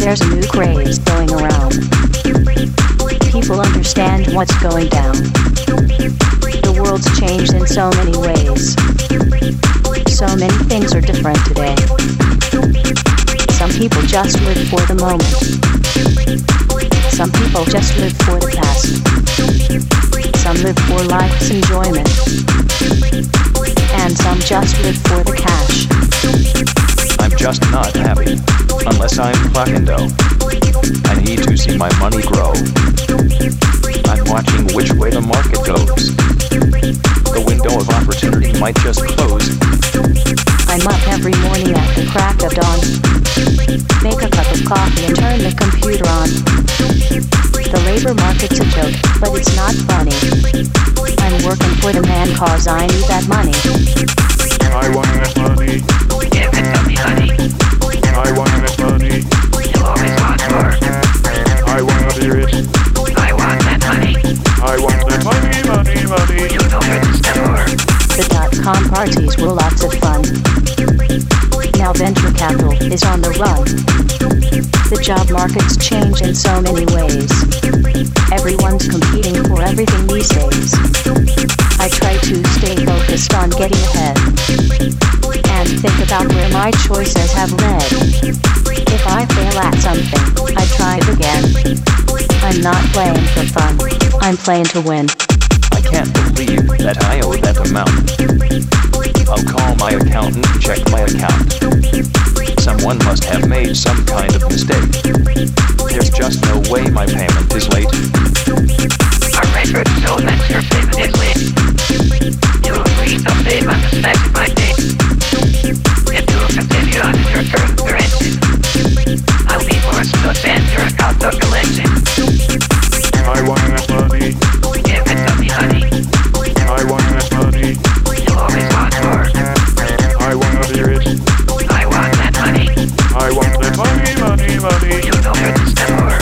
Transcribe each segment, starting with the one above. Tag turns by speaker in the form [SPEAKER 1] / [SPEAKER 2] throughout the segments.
[SPEAKER 1] There's a new craze going around. People understand what's going down. The world's changed in so many ways. So many things are different today. Some people just live for the moment. Some people just live for the past. Some live for life's enjoyment. And some just live for the cash.
[SPEAKER 2] I'm just not happy, unless I'm clocking dough. I need to see my money grow. I'm watching which way the market goes. The window of opportunity might just close.
[SPEAKER 1] I'm up every morning at the crack of dawn. Make a cup of coffee and turn the computer on. The labor market's a joke, but it's not funny. I'm working for the man cause I need that money.
[SPEAKER 3] I want that money.
[SPEAKER 4] Give it to me, honey.
[SPEAKER 3] I want that money.
[SPEAKER 4] You always want more.
[SPEAKER 3] I want to be rich.
[SPEAKER 4] I want that money.
[SPEAKER 3] I want that money.
[SPEAKER 4] You know where to step for.
[SPEAKER 1] The .com parties were lots of fun. Now venture capital is on the run. The job market's changed in so many ways. Everyone's competing for everything these days. I try to stay focused on getting ahead and think about where my choices have led. If I fail at something, I try it again. I'm not playing for fun, I'm playing to win.
[SPEAKER 2] I can't believe that I owe that amount. I'll call my accountant and check my account. Someone must have made some kind of mistake. There's just no way my payment is late.
[SPEAKER 4] Our record shows that your payment is late. You agree to pay on the specified date. If you continue on in your current direction, I'll be forced to send your account to collection.
[SPEAKER 3] I want that money.
[SPEAKER 4] Give it to me, honey.
[SPEAKER 3] I want that money.
[SPEAKER 4] You always want more.
[SPEAKER 3] I want to be rich.
[SPEAKER 4] I want that money.
[SPEAKER 3] I want that money.
[SPEAKER 4] You know where to step for.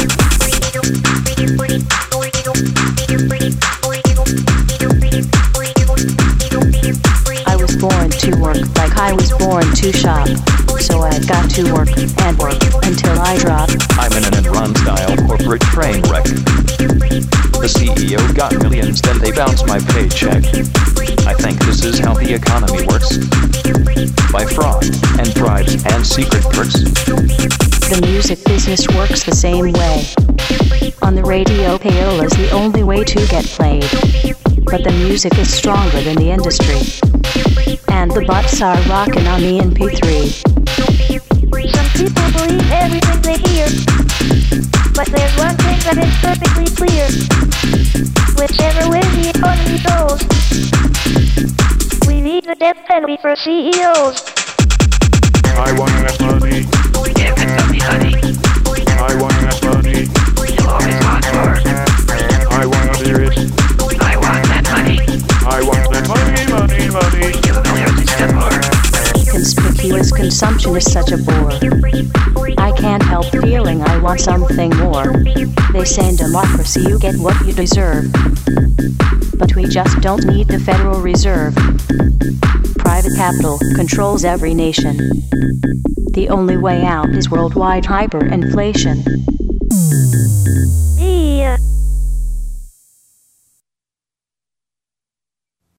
[SPEAKER 1] I was born to work like I was born to shop. So I've got to work and work until I drop.
[SPEAKER 2] I'm in an Enron-style corporate train wreck. The CEO got millions, then they bounce my paycheck. I think this is how the economy works. By fraud and bribes and secret perks.
[SPEAKER 1] The music business works the same way. On the radio, payola is the only way to get played. But the music is stronger than the industry. And the bots are rocking on the MP3.
[SPEAKER 5] Some people believe everything they hear. But there's one thing that is perfectly clear. Whichever way the economy goes, we need the death penalty for CEOs.
[SPEAKER 3] I want that money.
[SPEAKER 4] Give it to me, honey.
[SPEAKER 3] I want that money.
[SPEAKER 4] You always want more.
[SPEAKER 3] I want to be rich.
[SPEAKER 4] I want that money.
[SPEAKER 3] I want that money.
[SPEAKER 4] You know where to step for.
[SPEAKER 1] Conspicuous consumption is such a bore. I can't help feeling I want something more. They say in democracy you get what you deserve. But we just don't need the Federal Reserve. Private capital controls every nation. The only way out is worldwide hyperinflation.